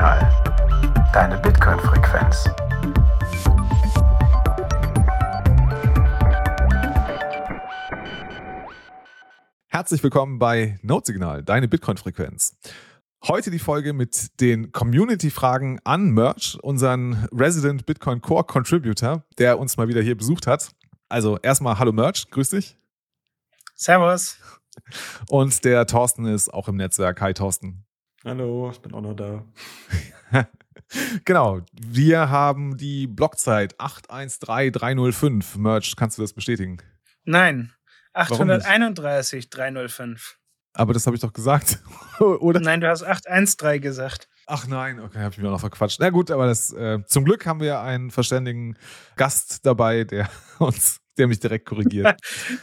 Notsignal. Deine Bitcoin-Frequenz. Herzlich willkommen bei Notsignal, deine Bitcoin-Frequenz. Heute die Folge mit den Community-Fragen an Merch, unseren Resident Bitcoin Core Contributor, der uns mal wieder hier besucht hat. Also erstmal hallo Merch, grüß dich. Servus. Und der Thorsten ist auch im Netzwerk. Hi Thorsten. Hallo, ich bin auch noch da. Genau, wir haben die Blockzeit 813305. Merch, kannst du das bestätigen? Nein, 831.305. Aber das habe ich doch gesagt, oder? Nein, du hast 813 gesagt. Ach nein, okay, habe ich mir noch verquatscht. Na gut, aber zum Glück haben wir einen verständigen Gast dabei, der mich direkt korrigiert.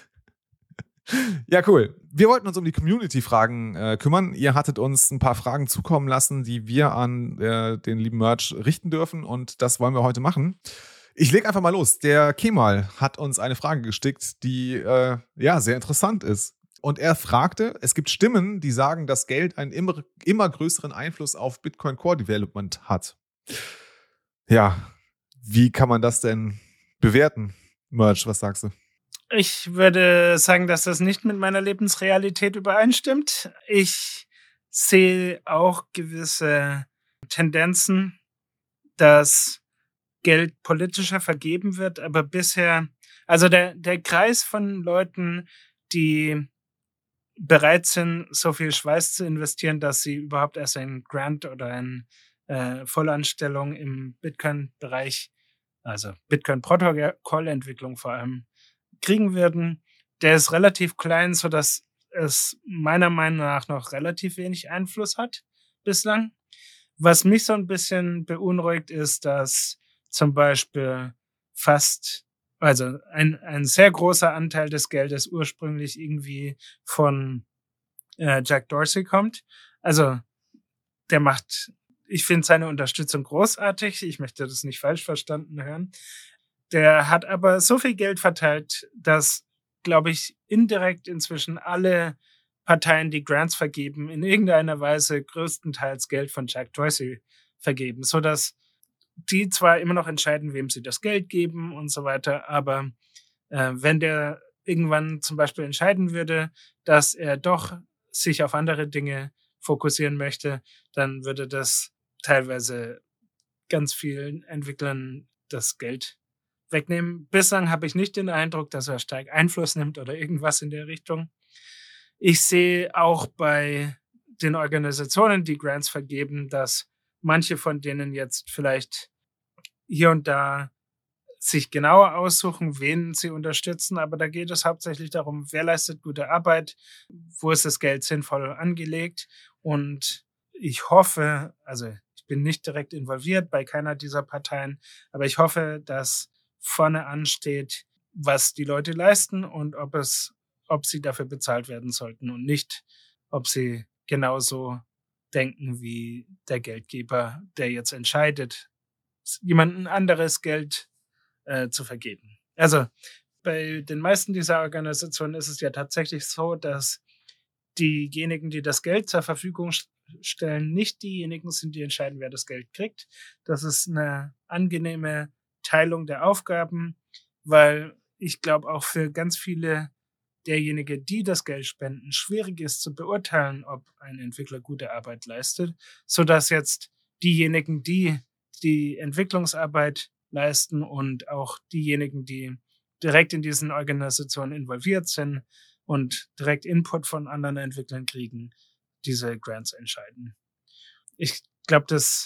Ja, cool. Wir wollten uns um die Community-Fragen kümmern. Ihr hattet uns ein paar Fragen zukommen lassen, die wir an den lieben Merch richten dürfen, und das wollen wir heute machen. Ich lege einfach mal los. Der Kemal hat uns eine Frage gestickt, die sehr interessant ist. Und er fragte, es gibt Stimmen, die sagen, dass Geld einen immer größeren Einfluss auf Bitcoin Core Development hat. Ja, wie kann man das denn bewerten? Merch, was sagst du? Ich würde sagen, dass das nicht mit meiner Lebensrealität übereinstimmt. Ich sehe auch gewisse Tendenzen, dass Geld politischer vergeben wird, aber bisher, also der Kreis von Leuten, die bereit sind, so viel Schweiß zu investieren, dass sie überhaupt erst einen Grant oder eine Vollanstellung im Bitcoin-Bereich, also Bitcoin-Protokoll-Entwicklung vor allem, kriegen werden, der ist relativ klein, sodass es meiner Meinung nach noch relativ wenig Einfluss hat bislang. Was mich so ein bisschen beunruhigt, ist, dass zum Beispiel ein sehr großer Anteil des Geldes ursprünglich irgendwie von Jack Dorsey kommt. Also ich finde seine Unterstützung großartig. Ich möchte das nicht falsch verstanden hören. Der hat aber so viel Geld verteilt, dass, glaube ich, indirekt inzwischen alle Parteien, die Grants vergeben, in irgendeiner Weise größtenteils Geld von Jack Dorsey vergeben, sodass die zwar immer noch entscheiden, wem sie das Geld geben und so weiter, aber wenn der irgendwann zum Beispiel entscheiden würde, dass er doch sich auf andere Dinge fokussieren möchte, dann würde das teilweise ganz vielen Entwicklern das Geld wegnehmen. Bislang habe ich nicht den Eindruck, dass er stark Einfluss nimmt oder irgendwas in der Richtung. Ich sehe auch bei den Organisationen, die Grants vergeben, dass manche von denen jetzt vielleicht hier und da sich genauer aussuchen, wen sie unterstützen, aber da geht es hauptsächlich darum, wer leistet gute Arbeit, wo ist das Geld sinnvoll angelegt, und ich hoffe, also ich bin nicht direkt involviert bei keiner dieser Parteien, aber ich hoffe, dass vorne ansteht, was die Leute leisten und ob sie dafür bezahlt werden sollten und nicht, ob sie genauso denken wie der Geldgeber, der jetzt entscheidet, jemandem anderes Geld zu vergeben. Also bei den meisten dieser Organisationen ist es ja tatsächlich so, dass diejenigen, die das Geld zur Verfügung stellen, nicht diejenigen sind, die entscheiden, wer das Geld kriegt. Das ist eine angenehme Teilung der Aufgaben, weil ich glaube auch für ganz viele derjenigen, die das Geld spenden, schwierig ist zu beurteilen, ob ein Entwickler gute Arbeit leistet, sodass jetzt diejenigen, die die Entwicklungsarbeit leisten und auch diejenigen, die direkt in diesen Organisationen involviert sind und direkt Input von anderen Entwicklern kriegen, diese Grants entscheiden. Ich glaube,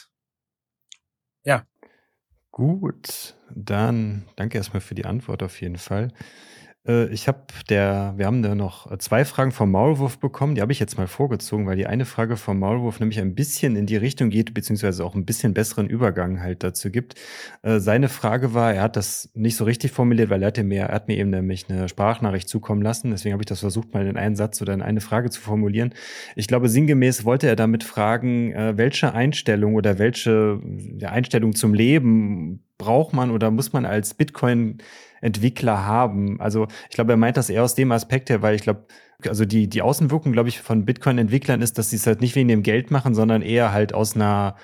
ja. Gut, dann danke erstmal für die Antwort auf jeden Fall. Wir haben da noch 2 Fragen vom Maulwurf bekommen, die habe ich jetzt mal vorgezogen, weil die eine Frage vom Maulwurf nämlich ein bisschen in die Richtung geht, beziehungsweise auch ein bisschen besseren Übergang halt dazu gibt. Seine Frage war, er hat das nicht so richtig formuliert, weil er hat mir eben nämlich eine Sprachnachricht zukommen lassen, deswegen habe ich das versucht, mal in einen Satz oder in eine Frage zu formulieren. Ich glaube, sinngemäß wollte er damit fragen, welche Einstellung oder welche Einstellung zum Leben braucht man oder muss man als Bitcoin-Entwickler haben? Also ich glaube, er meint das eher aus dem Aspekt her, weil ich glaube, also die Außenwirkung, glaube ich, von Bitcoin-Entwicklern ist, dass sie es halt nicht wegen dem Geld machen, sondern eher halt aus einer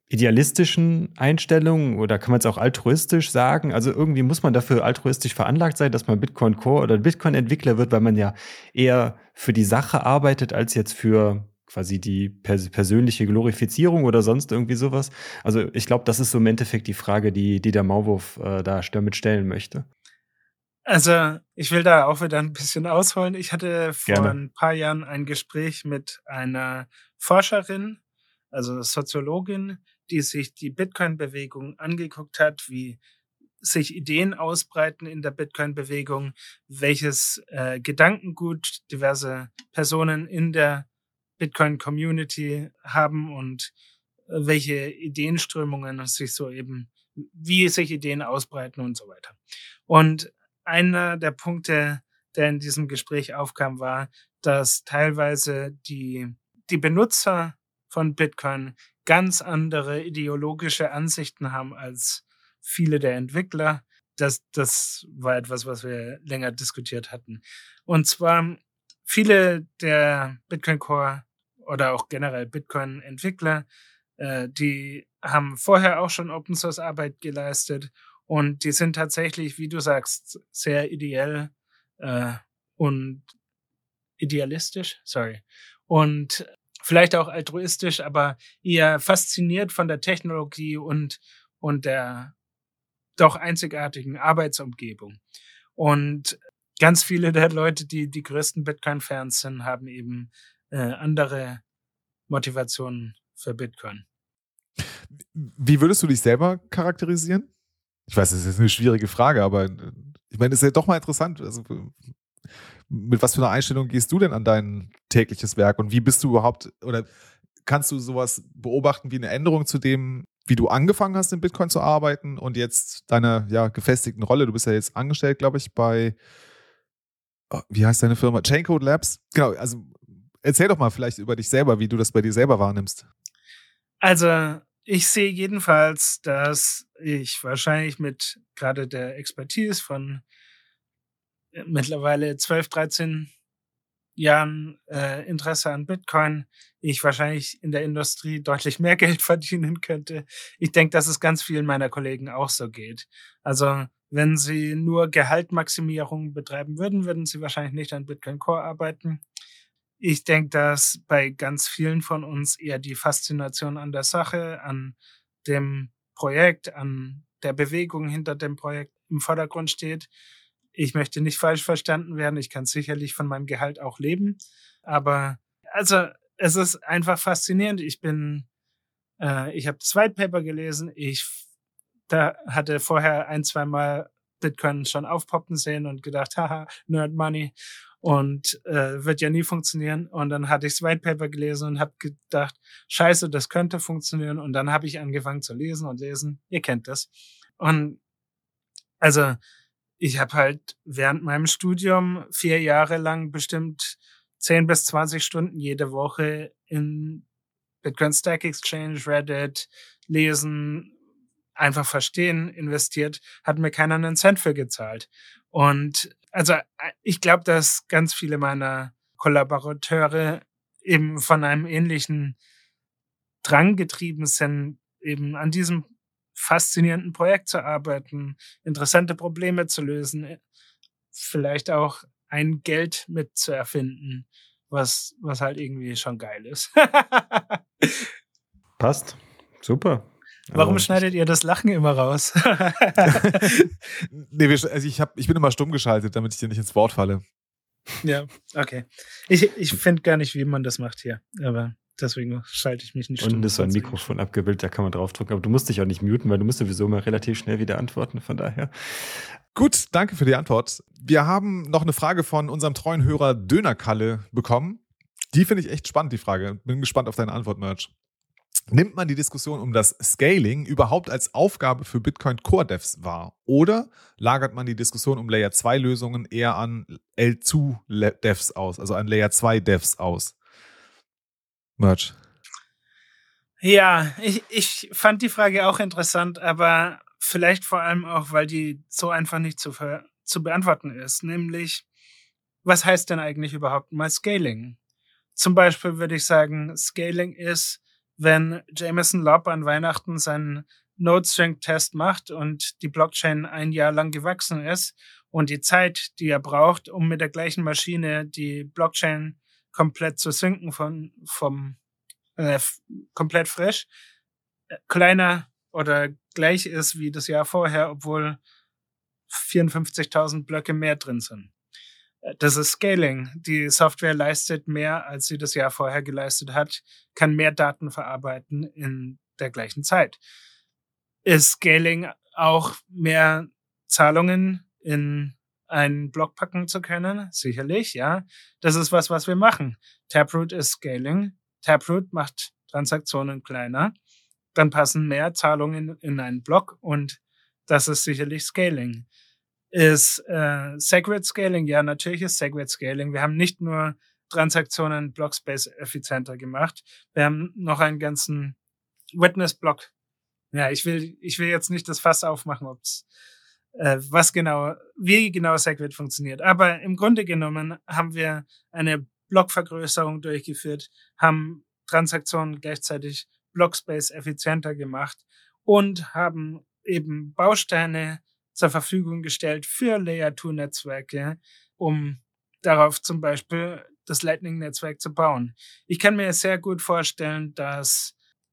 idealistischen Einstellung oder kann man es auch altruistisch sagen? Also irgendwie muss man dafür altruistisch veranlagt sein, dass man Bitcoin Core oder Bitcoin-Entwickler wird, weil man ja eher für die Sache arbeitet, als jetzt für quasi die persönliche Glorifizierung oder sonst irgendwie sowas. Also ich glaube, das ist so im Endeffekt die Frage, die der Maulwurf damit stellen möchte. Also, ich will da auch wieder ein bisschen ausholen. Ich hatte vor Gerne. ein paar Jahren ein Gespräch mit einer Forscherin, also Soziologin, die sich die Bitcoin-Bewegung angeguckt hat, wie sich Ideen ausbreiten in der Bitcoin-Bewegung, welches Gedankengut diverse Personen in der Bitcoin-Community haben und welche Ideenströmungen sich so eben, wie sich Ideen ausbreiten und so weiter. Und einer der Punkte, der in diesem Gespräch aufkam, war, dass teilweise die Benutzer von Bitcoin ganz andere ideologische Ansichten haben als viele der Entwickler. Das war etwas, was wir länger diskutiert hatten. Und zwar viele der Bitcoin Core oder auch generell Bitcoin-Entwickler, die haben vorher auch schon Open-Source-Arbeit geleistet und die sind tatsächlich, wie du sagst, sehr ideell und idealistisch, und vielleicht auch altruistisch, aber eher fasziniert von der Technologie und der doch einzigartigen Arbeitsumgebung. Und ganz viele der Leute, die größten Bitcoin-Fans sind, haben eben andere Motivationen für Bitcoin. Wie würdest du dich selber charakterisieren? Ich weiß, das ist jetzt eine schwierige Frage, aber ich meine, es ist ja doch mal interessant. Also, mit was für einer Einstellung gehst du denn an dein tägliches Werk und wie bist du überhaupt, oder kannst du sowas beobachten wie eine Änderung zu dem, wie du angefangen hast, in Bitcoin zu arbeiten und jetzt deiner gefestigten Rolle? Du bist ja jetzt angestellt, glaube ich, bei, wie heißt deine Firma? Chaincode Labs. Genau, also erzähl doch mal vielleicht über dich selber, wie du das bei dir selber wahrnimmst. Also, ich sehe jedenfalls, dass ich wahrscheinlich mit gerade der Expertise von mittlerweile 12, 13 Jahren Interesse an Bitcoin, ich wahrscheinlich in der Industrie deutlich mehr Geld verdienen könnte. Ich denke, dass es ganz vielen meiner Kollegen auch so geht. Also, wenn sie nur Gehaltmaximierung betreiben würden, würden sie wahrscheinlich nicht an Bitcoin Core arbeiten. Ich denke, dass bei ganz vielen von uns eher die Faszination an der Sache, an dem Projekt, an der Bewegung hinter dem Projekt im Vordergrund steht. Ich möchte nicht falsch verstanden werden. Ich kann sicherlich von meinem Gehalt auch leben. Aber also es ist einfach faszinierend. Ich habe das White Paper gelesen. Da hatte vorher 1-2 Mal Bitcoin schon aufpoppen sehen und gedacht, haha, Nerd Money. Und wird ja nie funktionieren. Und dann hatte ich das White Paper gelesen und habe gedacht, scheiße, das könnte funktionieren. Und dann habe ich angefangen zu lesen und lesen. Ihr kennt das. Und also ich habe halt während meinem Studium 4 Jahre lang bestimmt 10 bis 20 Stunden jede Woche in Bitcoin Stack Exchange, Reddit, lesen, einfach verstehen, investiert, hat mir keiner einen Cent für gezahlt. Und also ich glaube, dass ganz viele meiner Kollaborateure eben von einem ähnlichen Drang getrieben sind, eben an diesem faszinierenden Projekt zu arbeiten, interessante Probleme zu lösen, vielleicht auch ein Geld mit zu erfinden, was halt irgendwie schon geil ist. Passt. Super. Warum schneidet ihr das Lachen immer raus? Nee, ich bin immer stumm geschaltet, damit ich dir nicht ins Wort falle. Ja, okay. Ich finde gar nicht, wie man das macht hier, aber deswegen schalte ich mich nicht stumm. Unten ist so ein Mikrofon abgebildet, da kann man draufdrücken, aber du musst dich auch nicht muten, weil du musst sowieso mal relativ schnell wieder antworten, von daher. Gut, danke für die Antwort. Wir haben noch eine Frage von unserem treuen Hörer Dönerkalle bekommen. Die finde ich echt spannend, die Frage. Bin gespannt auf deine Antwort, Merch. Nimmt man die Diskussion um das Scaling überhaupt als Aufgabe für Bitcoin Core Devs wahr? Oder lagert man die Diskussion um Layer 2 Lösungen eher an L2 Devs aus, also an Layer 2 Devs aus? Merch. Ja, ich fand die Frage auch interessant, aber vielleicht vor allem auch, weil die so einfach nicht zu beantworten ist. Nämlich, was heißt denn eigentlich überhaupt mal Scaling? Zum Beispiel würde ich sagen, Scaling ist, wenn Jameson Lopp an Weihnachten seinen Node-String-Test macht und die Blockchain ein Jahr lang gewachsen ist und die Zeit, die er braucht, um mit der gleichen Maschine die Blockchain komplett zu synken komplett frisch, kleiner oder gleich ist wie das Jahr vorher, obwohl 54.000 Blöcke mehr drin sind. Das ist Scaling. Die Software leistet mehr, als sie das Jahr vorher geleistet hat, kann mehr Daten verarbeiten in der gleichen Zeit. Ist Scaling auch mehr Zahlungen in einen Block packen zu können? Sicherlich, ja. Das ist was wir machen. Taproot ist Scaling. Taproot macht Transaktionen kleiner. Dann passen mehr Zahlungen in einen Block und das ist sicherlich Scaling. Ist Segwit Scaling? Ja, natürlich ist Segwit Scaling. Wir haben nicht nur Transaktionen Blockspace effizienter gemacht, wir haben noch einen ganzen Witness-Block. Ja, ich will jetzt nicht das Fass aufmachen, wie genau Segwit funktioniert. Aber im Grunde genommen haben wir eine Blockvergrößerung durchgeführt, haben Transaktionen gleichzeitig Blockspace effizienter gemacht und haben eben Bausteine zur Verfügung gestellt für Layer-2-Netzwerke, um darauf zum Beispiel das Lightning-Netzwerk zu bauen. Ich kann mir sehr gut vorstellen, dass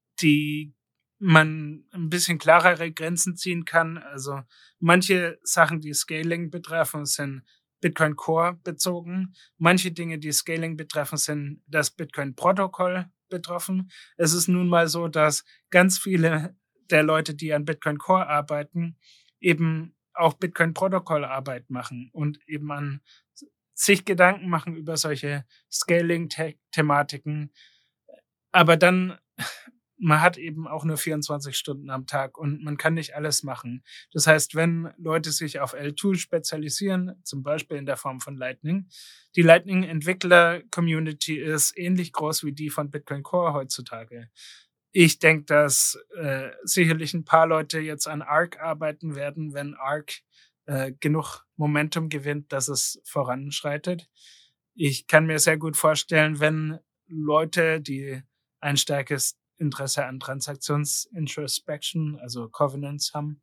man ein bisschen klarere Grenzen ziehen kann. Also manche Sachen, die Scaling betreffen, sind Bitcoin Core bezogen. Manche Dinge, die Scaling betreffen, sind das Bitcoin-Protokoll betroffen. Es ist nun mal so, dass ganz viele der Leute, die an Bitcoin Core arbeiten, eben auch Bitcoin-Protokoll-Arbeit machen und eben an sich Gedanken machen über solche Scaling-Thematiken. Aber dann, man hat eben auch nur 24 Stunden am Tag und man kann nicht alles machen. Das heißt, wenn Leute sich auf L2 spezialisieren, zum Beispiel in der Form von Lightning, die Lightning-Entwickler-Community ist ähnlich groß wie die von Bitcoin Core heutzutage. Ich denke, dass sicherlich ein paar Leute jetzt an Arc arbeiten werden, wenn Arc genug Momentum gewinnt, dass es voranschreitet. Ich kann mir sehr gut vorstellen, wenn Leute, die ein starkes Interesse an Transaktionsintrospection, also Covenants haben,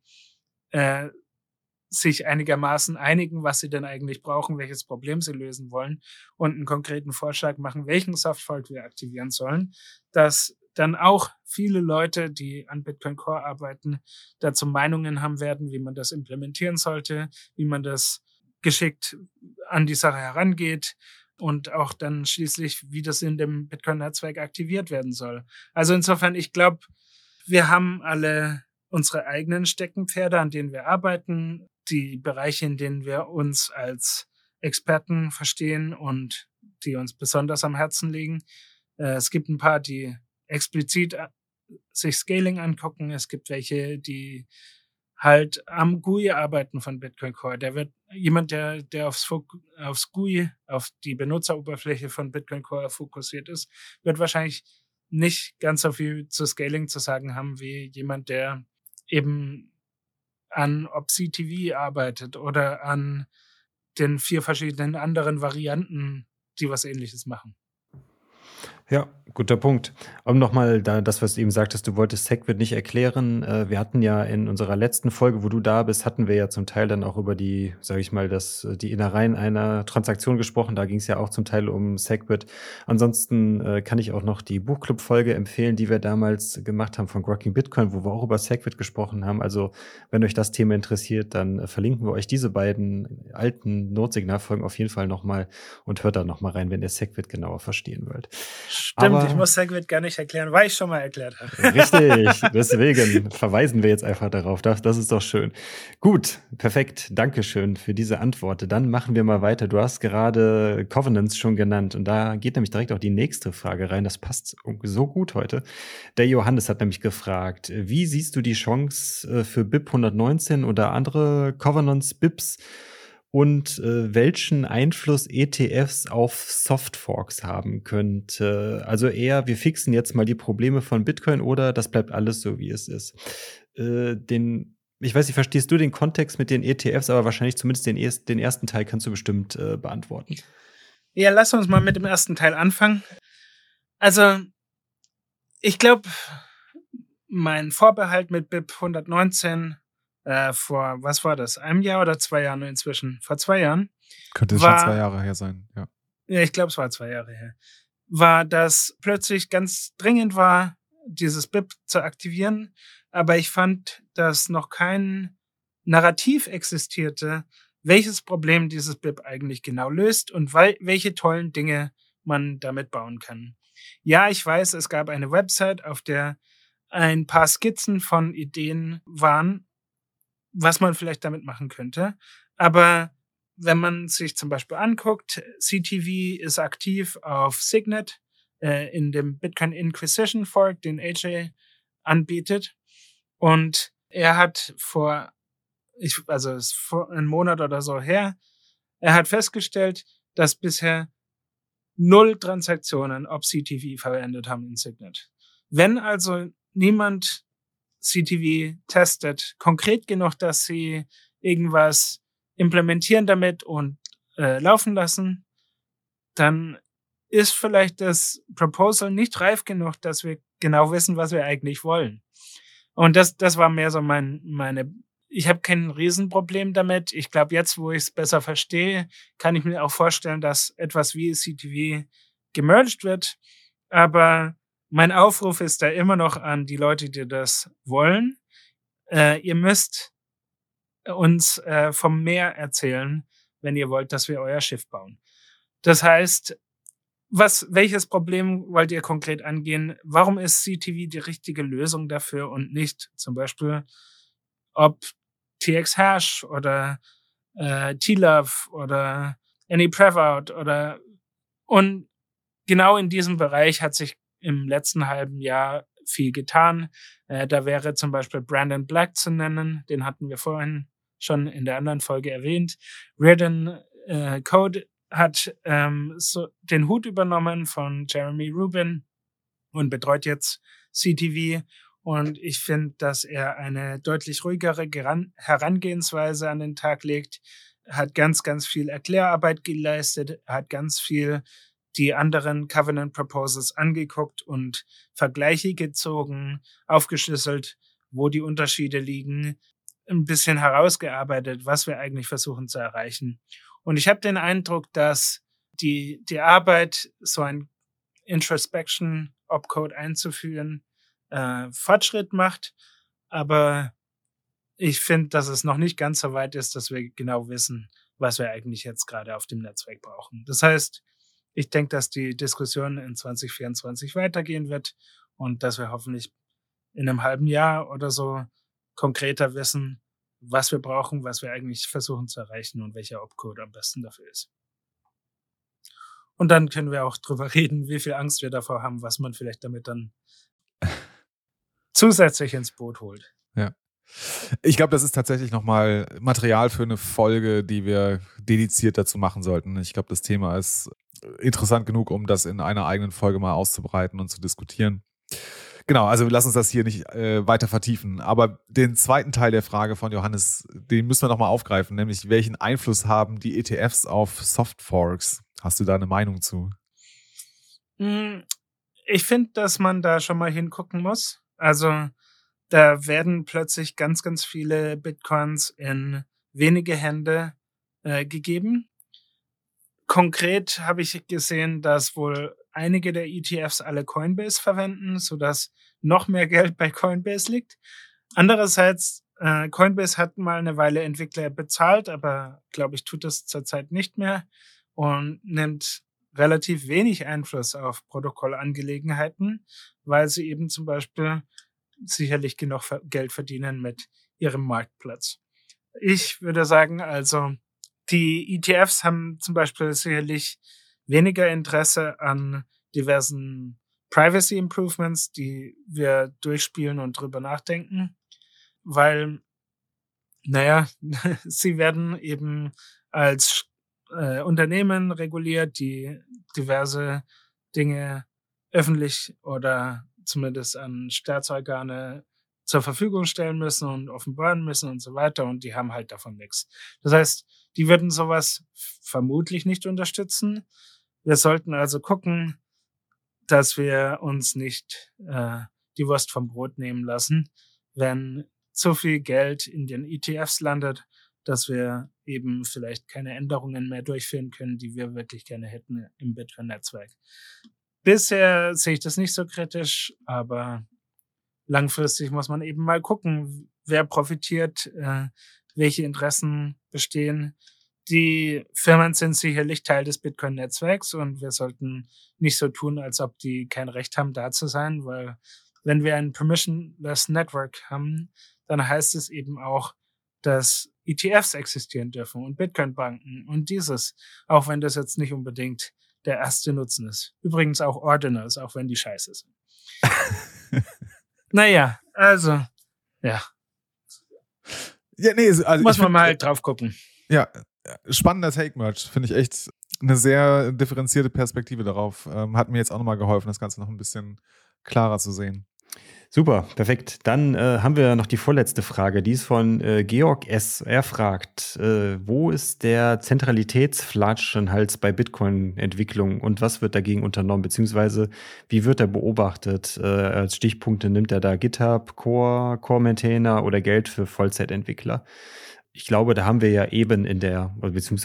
sich einigermaßen einigen, was sie denn eigentlich brauchen, welches Problem sie lösen wollen und einen konkreten Vorschlag machen, welchen Softfork wir aktivieren sollen, dass dann auch viele Leute, die an Bitcoin Core arbeiten, dazu Meinungen haben werden, wie man das implementieren sollte, wie man das geschickt an die Sache herangeht und auch dann schließlich, wie das in dem Bitcoin-Netzwerk aktiviert werden soll. Also insofern, ich glaube, wir haben alle unsere eigenen Steckenpferde, an denen wir arbeiten, die Bereiche, in denen wir uns als Experten verstehen und die uns besonders am Herzen liegen. Es gibt ein paar, die explizit sich Scaling angucken. Es gibt welche, die halt am GUI arbeiten von Bitcoin Core. Jemand, der aufs GUI, auf die Benutzeroberfläche von Bitcoin Core fokussiert ist, wird wahrscheinlich nicht ganz so viel zu Scaling zu sagen haben, wie jemand, der eben an OpCTV arbeitet oder an den 4 verschiedenen anderen Varianten, die was Ähnliches machen. Ja, guter Punkt. Aber nochmal das, was du eben sagtest, du wolltest Segwit nicht erklären. Wir hatten ja in unserer letzten Folge, wo du da bist, hatten wir ja zum Teil dann auch über die, sage ich mal, die Innereien einer Transaktion gesprochen. Da ging es ja auch zum Teil um Segwit. Ansonsten kann ich auch noch die Buchclub-Folge empfehlen, die wir damals gemacht haben von Grokking Bitcoin, wo wir auch über Segwit gesprochen haben. Also wenn euch das Thema interessiert, dann verlinken wir euch diese beiden alten Notsignalfolgen auf jeden Fall nochmal und hört da nochmal rein, wenn ihr Segwit genauer verstehen wollt. Stimmt, Aber ich muss Segwit gar nicht erklären, weil ich schon mal erklärt habe. richtig, deswegen verweisen wir jetzt einfach darauf. Das ist doch schön. Gut, perfekt. Dankeschön für diese Antwort. Dann machen wir mal weiter. Du hast gerade Covenants schon genannt und da geht nämlich direkt auch die nächste Frage rein. Das passt so gut heute. Der Johannes hat nämlich gefragt, wie siehst du die Chance für BIP 119 oder andere Covenants, BIPs und welchen Einfluss ETFs auf Softforks haben könnte? Also eher, wir fixen jetzt mal die Probleme von Bitcoin oder das bleibt alles so, wie es ist. Ich weiß nicht, verstehst du den Kontext mit den ETFs, aber wahrscheinlich zumindest den ersten Teil kannst du bestimmt beantworten. Ja, lass uns mal mit dem ersten Teil anfangen. Also, Ich glaube, mein Vorbehalt mit BIP 119 vor, was war das, einem Jahr oder 2 Jahren inzwischen? Vor 2 Jahren. Könnte schon 2 Jahre her sein, ja. Ja, ich glaube, es war 2 Jahre her. War, dass plötzlich ganz dringend war, dieses BIP zu aktivieren. Aber ich fand, dass noch kein Narrativ existierte, welches Problem dieses BIP eigentlich genau löst und welche tollen Dinge man damit bauen kann. Ja, ich weiß, es gab eine Website, auf der ein paar Skizzen von Ideen waren, was man vielleicht damit machen könnte. Aber wenn man sich zum Beispiel anguckt, CTV ist aktiv auf Signet in dem Bitcoin Inquisition Fork, den AJ anbietet. Und er hat es ist vor einem Monat oder so her, er hat festgestellt, dass bisher 0 Transaktionen ob CTV verwendet haben in Signet. Wenn also niemand CTV testet, konkret genug, dass sie irgendwas implementieren damit und laufen lassen, dann ist vielleicht das Proposal nicht reif genug, dass wir genau wissen, was wir eigentlich wollen. Und das war mehr so ich habe kein Riesenproblem damit. Ich glaube, jetzt, wo ich es besser verstehe, kann ich mir auch vorstellen, dass etwas wie CTV gemerged wird. Aber mein Aufruf ist da immer noch an die Leute, die das wollen. Ihr müsst uns vom Meer erzählen, wenn ihr wollt, dass wir euer Schiff bauen. Das heißt, welches Problem wollt ihr konkret angehen? Warum ist CTV die richtige Lösung dafür und nicht zum Beispiel, ob TX-Hash oder T-Love oder AnyPrevout und genau in diesem Bereich hat sich im letzten halben Jahr viel getan. Da wäre zum Beispiel Brandon Black zu nennen, den hatten wir vorhin schon in der anderen Folge erwähnt. Reardon Code hat den Hut übernommen von Jeremy Rubin und betreut jetzt CTV. Und ich finde, dass er eine deutlich ruhigere Herangehensweise an den Tag legt, hat ganz, ganz viel Erklärarbeit geleistet, hat ganz viel die anderen Covenant Proposals angeguckt und Vergleiche gezogen, aufgeschlüsselt, wo die Unterschiede liegen, ein bisschen herausgearbeitet, was wir eigentlich versuchen zu erreichen. Und ich habe den Eindruck, dass die Arbeit, so ein Introspection Opcode einzuführen, Fortschritt macht. Aber ich finde, dass es noch nicht ganz so weit ist, dass wir genau wissen, was wir eigentlich jetzt gerade auf dem Netzwerk brauchen. Das heißt, ich denke, dass die Diskussion in 2024 weitergehen wird und dass wir hoffentlich in einem halben Jahr oder so konkreter wissen, was wir brauchen, was wir eigentlich versuchen zu erreichen und welcher Opcode am besten dafür ist. Und dann können wir auch drüber reden, wie viel Angst wir davor haben, was man vielleicht damit dann zusätzlich ins Boot holt. Ja. Ich glaube, das ist tatsächlich nochmal Material für eine Folge, die wir dediziert dazu machen sollten. Ich glaube, das Thema ist interessant genug, um das in einer eigenen Folge mal auszubreiten und zu diskutieren. Genau, also lass uns das hier nicht weiter vertiefen. Aber den zweiten Teil der Frage von Johannes, den müssen wir nochmal aufgreifen, nämlich welchen Einfluss haben die ETFs auf Softforks? Hast du da eine Meinung zu? Ich finde, dass man da schon mal hingucken muss. Also da werden plötzlich ganz, ganz viele Bitcoins in wenige Hände gegeben. Konkret habe ich gesehen, dass wohl einige der ETFs alle Coinbase verwenden, sodass noch mehr Geld bei Coinbase liegt. Andererseits, Coinbase hat mal eine Weile Entwickler bezahlt, aber glaube ich, tut das zurzeit nicht mehr und nimmt relativ wenig Einfluss auf Protokollangelegenheiten, weil sie eben zum Beispiel sicherlich genug Geld verdienen mit ihrem Marktplatz. Ich würde sagen, also die ETFs haben zum Beispiel sicherlich weniger Interesse an diversen Privacy Improvements, die wir durchspielen und drüber nachdenken, weil, sie werden eben als Unternehmen reguliert, die diverse Dinge öffentlich oder zumindest an Staatsorgane zur Verfügung stellen müssen und offenbaren müssen und so weiter und die haben halt davon nichts. Das heißt, die würden sowas vermutlich nicht unterstützen. Wir sollten also gucken, dass wir uns nicht die Wurst vom Brot nehmen lassen, wenn so viel Geld in den ETFs landet, dass wir eben vielleicht keine Änderungen mehr durchführen können, die wir wirklich gerne hätten im Bitcoin-Netzwerk. Bisher sehe ich das nicht so kritisch, aber langfristig muss man eben mal gucken, wer profitiert, welche Interessen bestehen. Die Firmen sind sicherlich Teil des Bitcoin-Netzwerks und wir sollten nicht so tun, als ob die kein Recht haben, da zu sein, weil wenn wir ein permissionless Network haben, dann heißt es eben auch, dass ETFs existieren dürfen und Bitcoin-Banken und dieses, auch wenn das jetzt nicht unbedingt der erste Nutzen ist. Übrigens auch Ordinals, auch wenn die scheiße sind. Naja, also, ja. Ja, nee, also muss man mal halt drauf gucken. Ja, spannender Take-Merch. Finde ich echt eine sehr differenzierte Perspektive darauf. Hat mir jetzt auch nochmal geholfen, das Ganze noch ein bisschen klarer zu sehen. Super, perfekt. Dann haben wir noch die vorletzte Frage. Die ist von Georg S. Er fragt, wo ist der Zentralitätsflaschenhals bei Bitcoin-Entwicklung und was wird dagegen unternommen, beziehungsweise wie wird er beobachtet? Als Stichpunkte nimmt er da GitHub, Core-Maintainer oder Geld für Vollzeitentwickler. Ich glaube, da haben wir ja eben in der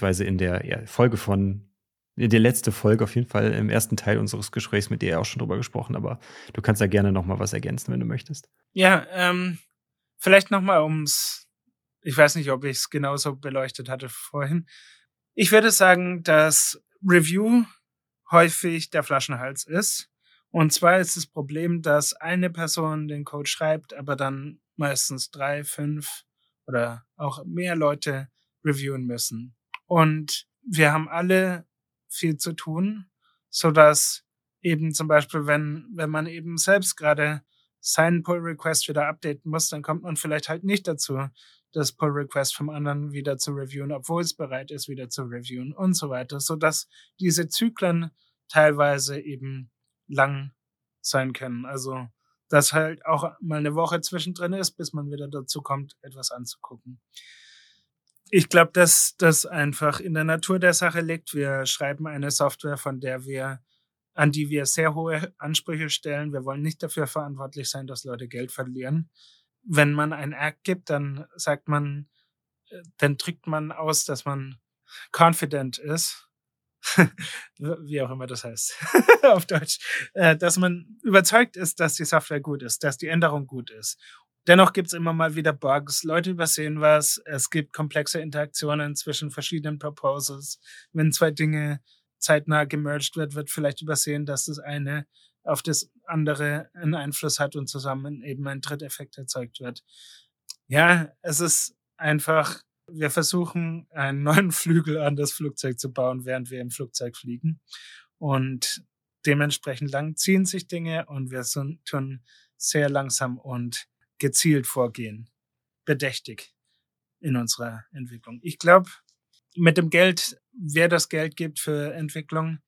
Folge in der letzte Folge auf jeden Fall im ersten Teil unseres Gesprächs mit dir auch schon drüber gesprochen, aber du kannst da gerne noch mal was ergänzen, wenn du möchtest. Ja, vielleicht noch mal ich weiß nicht, ob ich es genauso beleuchtet hatte vorhin. Ich würde sagen, dass Review häufig der Flaschenhals ist. Und zwar ist das Problem, dass eine Person den Code schreibt, aber dann meistens 3, 5 oder auch mehr Leute reviewen müssen. Und wir haben alle viel zu tun, so dass eben zum Beispiel, wenn man eben selbst gerade seinen Pull-Request wieder updaten muss, dann kommt man vielleicht halt nicht dazu, das Pull-Request vom anderen wieder zu reviewen, obwohl es bereit ist, wieder zu reviewen und so weiter, so dass diese Zyklen teilweise eben lang sein können. Also, dass halt auch mal eine Woche zwischendrin ist, bis man wieder dazu kommt, etwas anzugucken. Ich glaube, dass das einfach in der Natur der Sache liegt. Wir schreiben eine Software, an die wir sehr hohe Ansprüche stellen. Wir wollen nicht dafür verantwortlich sein, dass Leute Geld verlieren. Wenn man ein Act gibt, dann drückt man aus, dass man confident ist. Wie auch immer das heißt auf Deutsch. Dass man überzeugt ist, dass die Software gut ist, dass die Änderung gut ist. Dennoch gibt es immer mal wieder Bugs, Leute übersehen was, es gibt komplexe Interaktionen zwischen verschiedenen Proposals. Wenn 2 Dinge zeitnah gemerged wird vielleicht übersehen, dass das eine auf das andere einen Einfluss hat und zusammen eben ein Tritteffekt erzeugt wird. Ja, es ist einfach, wir versuchen, einen neuen Flügel an das Flugzeug zu bauen, während wir im Flugzeug fliegen. Und dementsprechend lang ziehen sich Dinge und wir tun sehr langsam und gezielt vorgehen, bedächtig in unserer Entwicklung. Ich glaube, mit dem Geld, wer das Geld gibt für Entwicklung,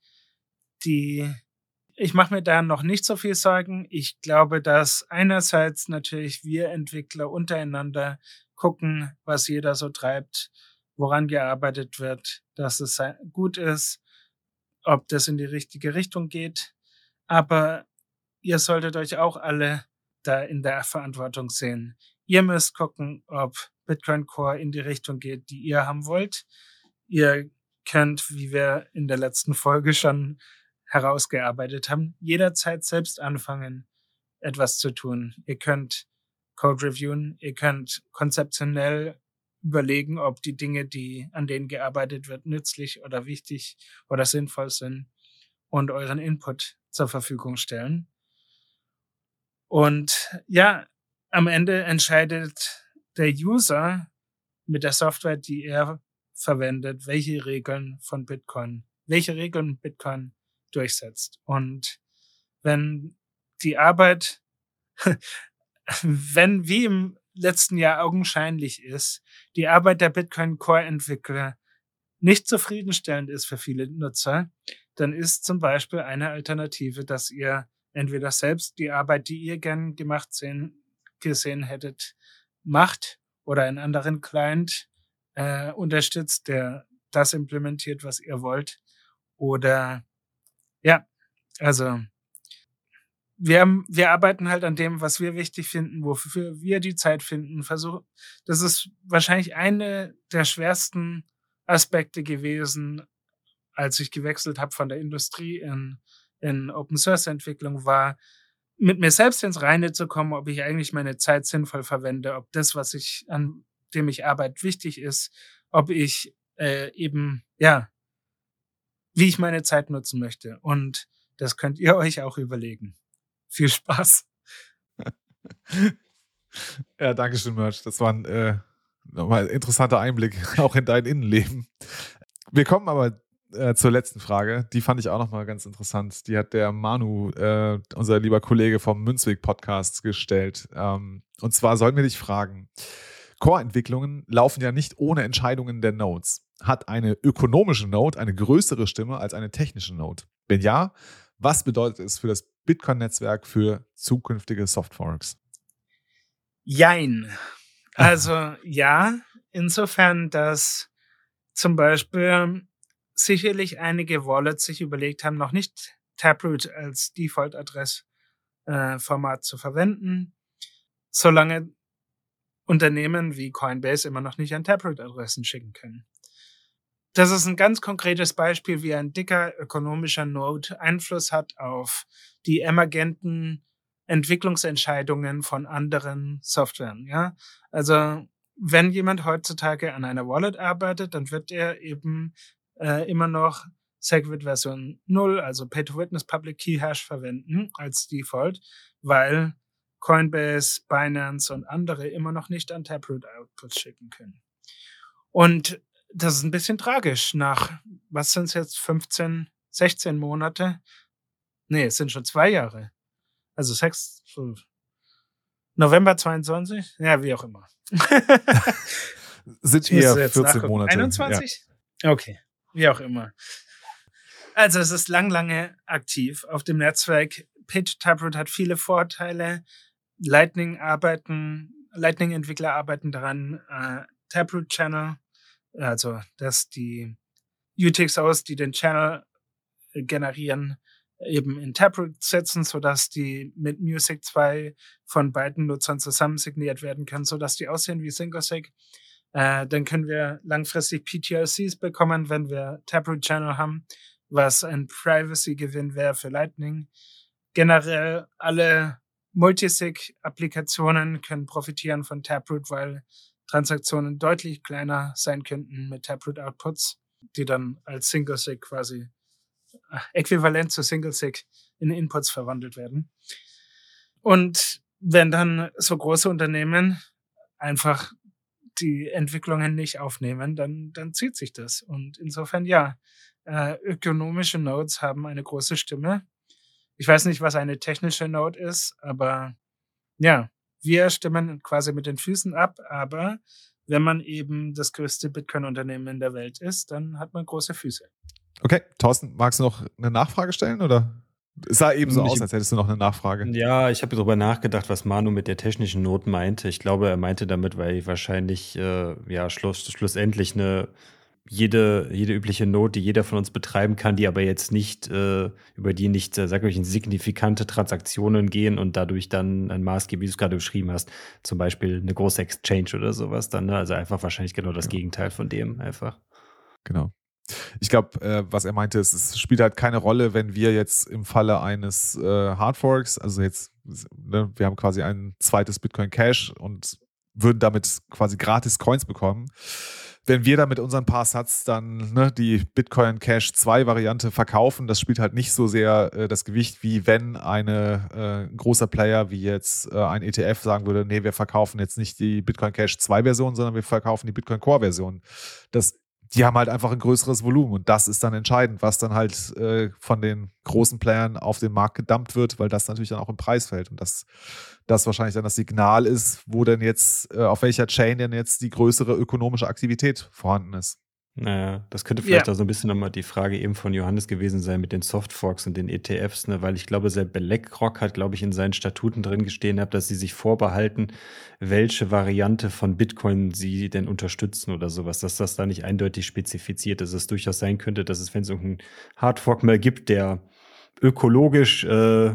ich mache mir da noch nicht so viel Sorgen. Ich glaube, dass einerseits natürlich wir Entwickler untereinander gucken, was jeder so treibt, woran gearbeitet wird, dass es gut ist, ob das in die richtige Richtung geht. Aber ihr solltet euch auch alle da in der Verantwortung sehen. Ihr müsst gucken, ob Bitcoin Core in die Richtung geht, die ihr haben wollt. Ihr könnt, wie wir in der letzten Folge schon herausgearbeitet haben, jederzeit selbst anfangen, etwas zu tun. Ihr könnt Code reviewen, ihr könnt konzeptionell überlegen, ob die Dinge, an denen gearbeitet wird, nützlich oder wichtig oder sinnvoll sind und euren Input zur Verfügung stellen. Und ja, am Ende entscheidet der User mit der Software, die er verwendet, welche Regeln Bitcoin durchsetzt. Und wenn die Arbeit, wenn wie im letzten Jahr augenscheinlich ist, die Arbeit der Bitcoin Core Entwickler nicht zufriedenstellend ist für viele Nutzer, dann ist zum Beispiel eine Alternative, dass ihr entweder selbst die Arbeit, die ihr gern gesehen hättet, macht oder einen anderen Client unterstützt, der das implementiert, was ihr wollt. Oder ja, also wir arbeiten halt an dem, was wir wichtig finden, wofür wir die Zeit finden. Das ist wahrscheinlich eine der schwersten Aspekte gewesen, als ich gewechselt habe von der Industrie in Open-Source-Entwicklung, war, mit mir selbst ins Reine zu kommen, ob ich eigentlich meine Zeit sinnvoll verwende, ob das, an dem ich arbeite, wichtig ist, ob ich wie ich meine Zeit nutzen möchte. Und das könnt ihr euch auch überlegen. Viel Spaß. Ja, danke schön, Merch. Das war ein nochmal interessanter Einblick auch in dein Innenleben. Wir kommen aber zur letzten Frage. Die fand ich auch nochmal ganz interessant. Die hat der Manu, unser lieber Kollege vom Münzweg-Podcast, gestellt. Und zwar sollten wir dich fragen, Core-Entwicklungen laufen ja nicht ohne Entscheidungen der Nodes. Hat eine ökonomische Node eine größere Stimme als eine technische Node? Wenn ja, was bedeutet es für das Bitcoin-Netzwerk für zukünftige Softforks? Jein. Also ja, insofern, dass zum Beispiel sicherlich einige Wallets sich überlegt haben, noch nicht Taproot als Default-Adressformat zu verwenden, solange Unternehmen wie Coinbase immer noch nicht an Taproot-Adressen schicken können. Das ist ein ganz konkretes Beispiel, wie ein dicker ökonomischer Node Einfluss hat auf die emergenten Entwicklungsentscheidungen von anderen Softwaren. Ja? Also wenn jemand heutzutage an einer Wallet arbeitet, dann wird er eben immer noch Segwit Version 0, also Pay-to-Witness Public Key Hash verwenden als Default, weil Coinbase, Binance und andere immer noch nicht an Taproot Outputs schicken können. Und das ist ein bisschen tragisch. Nach, was sind es jetzt, 15, 16 Monate? Nee, es sind schon 2 Jahre. Also November 22? Ja, wie auch immer. Sind eher 14 Monate. 21? Ja. Okay, wie auch immer. Also es ist lange aktiv auf dem Netzwerk. Taproot hat viele Vorteile. Lightning-Entwickler arbeiten daran. Taproot-Channel, also dass die UTXOs, die den Channel generieren, eben in Taproot setzen, sodass die mit Music 2 von beiden Nutzern zusammen signiert werden können, sodass die aussehen wie SingleSig. Dann können wir langfristig PTLCs bekommen, wenn wir Taproot-Channel haben, was ein Privacy-Gewinn wäre für Lightning. Generell alle Multisig-Applikationen können profitieren von Taproot, weil Transaktionen deutlich kleiner sein könnten mit Taproot-Outputs, die dann als SingleSig quasi äquivalent zu SingleSig in Inputs verwandelt werden. Und wenn dann so große Unternehmen einfach die Entwicklungen nicht aufnehmen, dann zieht sich das. Und insofern, ja, ökonomische Nodes haben eine große Stimme. Ich weiß nicht, was eine technische Node ist, aber ja, wir stimmen quasi mit den Füßen ab, aber wenn man eben das größte Bitcoin-Unternehmen in der Welt ist, dann hat man große Füße. Okay, Thorsten, magst du noch eine Nachfrage stellen, oder? Es sah eben so aus, als hättest du noch eine Nachfrage. Ja, ich habe darüber nachgedacht, was Manu mit der technischen Note meinte. Ich glaube, er meinte damit, weil wahrscheinlich schlussendlich jede übliche Note, die jeder von uns betreiben kann, die aber jetzt nicht, über die nicht, in signifikante Transaktionen gehen und dadurch dann ein Maßgeber, wie du es gerade beschrieben hast, zum Beispiel eine große Exchange oder sowas dann, ne? Also einfach wahrscheinlich genau das Gegenteil von dem einfach. Genau. Ich glaube, was er meinte, es spielt halt keine Rolle, wenn wir jetzt im Falle eines Hardforks, also jetzt, ne, wir haben quasi ein zweites Bitcoin Cash und würden damit quasi gratis Coins bekommen. Wenn wir da mit unseren paar Satz dann die Bitcoin Cash 2 Variante verkaufen, das spielt halt nicht so sehr das Gewicht, wie wenn ein großer Player wie jetzt ein ETF sagen würde, nee, wir verkaufen jetzt nicht die Bitcoin Cash 2 Version, sondern wir verkaufen die Bitcoin Core Version. Die haben halt einfach ein größeres Volumen und das ist dann entscheidend, was dann halt von den großen Playern auf den Markt gedumpt wird, weil das natürlich dann auch im Preis fällt und das wahrscheinlich dann das Signal ist, wo denn jetzt, auf welcher Chain denn jetzt die größere ökonomische Aktivität vorhanden ist. Naja, das könnte vielleicht auch so ein bisschen nochmal die Frage eben von Johannes gewesen sein mit den Softforks und den ETFs, ne? Weil ich glaube, selbst BlackRock hat, glaube ich, in seinen Statuten drin gestehen, dass sie sich vorbehalten, welche Variante von Bitcoin sie denn unterstützen oder sowas, dass das da nicht eindeutig spezifiziert ist. Es durchaus sein könnte, dass es, wenn es irgendeinen Hardfork mal gibt, der ökologisch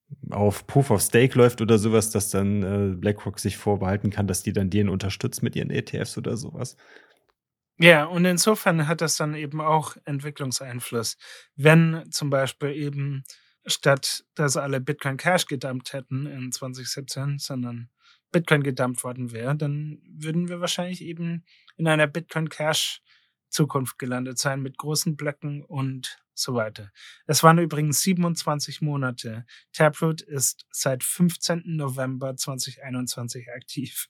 auf Proof of Stake läuft oder sowas, dass dann BlackRock sich vorbehalten kann, dass die dann den unterstützt mit ihren ETFs oder sowas. Ja, und insofern hat das dann eben auch Entwicklungseinfluss. Wenn zum Beispiel eben statt, dass alle Bitcoin Cash gedumpt hätten in 2017, sondern Bitcoin gedumpt worden wäre, dann würden wir wahrscheinlich eben in einer Bitcoin Cash Zukunft gelandet sein mit großen Blöcken und so weiter. Es waren übrigens 27 Monate. Taproot ist seit 15. November 2021 aktiv.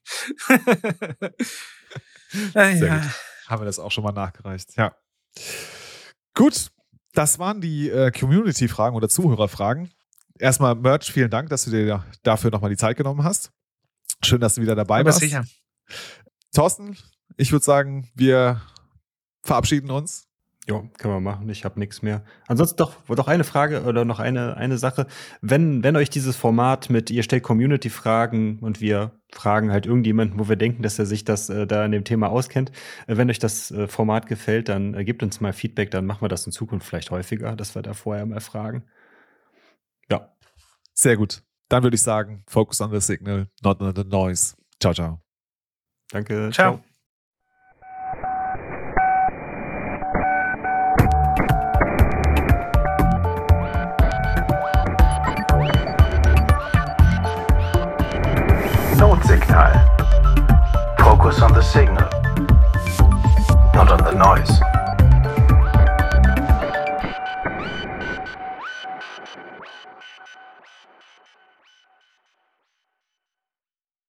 Sehr gut. Haben wir das auch schon mal nachgereicht. Ja. Gut, das waren die Community-Fragen oder Zuhörerfragen. Erstmal, Merch, vielen Dank, dass du dir dafür nochmal die Zeit genommen hast. Schön, dass du wieder dabei warst. Sicher. Thorsten, ich würde sagen, wir verabschieden uns. Ja, können wir machen. Ich habe nichts mehr. Ansonsten doch eine Frage oder noch eine Sache. Wenn euch dieses Format mit, ihr stellt Community-Fragen und wir fragen halt irgendjemanden, wo wir denken, dass er sich das da in dem Thema auskennt, wenn euch das Format gefällt, dann gebt uns mal Feedback, dann machen wir das in Zukunft vielleicht häufiger, dass wir da vorher mal fragen. Ja. Sehr gut. Dann würde ich sagen, focus on the signal, not on the noise. Ciao, ciao. Danke. Ciao. Notsignal. Focus on the signal, not on the noise.